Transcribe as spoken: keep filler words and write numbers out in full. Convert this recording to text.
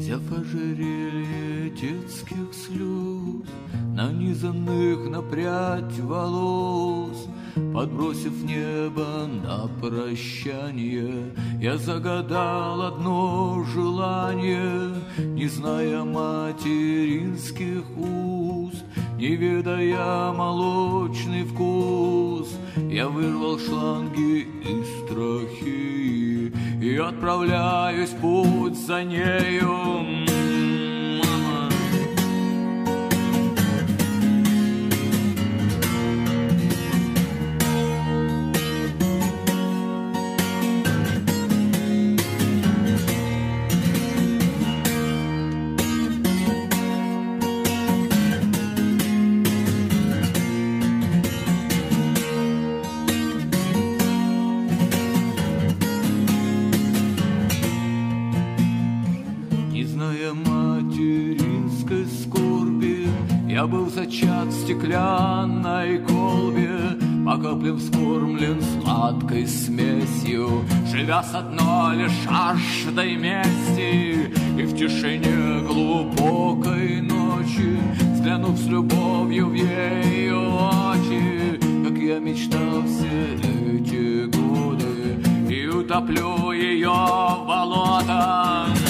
Взяв ожерелье детских слез, нанизанных на прядь волос, подбросив небо на прощание, я загадал одно желание, не зная материнских уст, не ведая молочный вкус. Я вырвал шланги из трахеи и отправляюсь в путь за нею. Я был зачат в стеклянной колбе, по каплям вскормлен сладкой смесью, живя с одной лишь жаждой мести. И в тишине глубокой ночи, взглянув с любовью в ее очи, как я мечтал все эти годы, и утоплю ее в болото.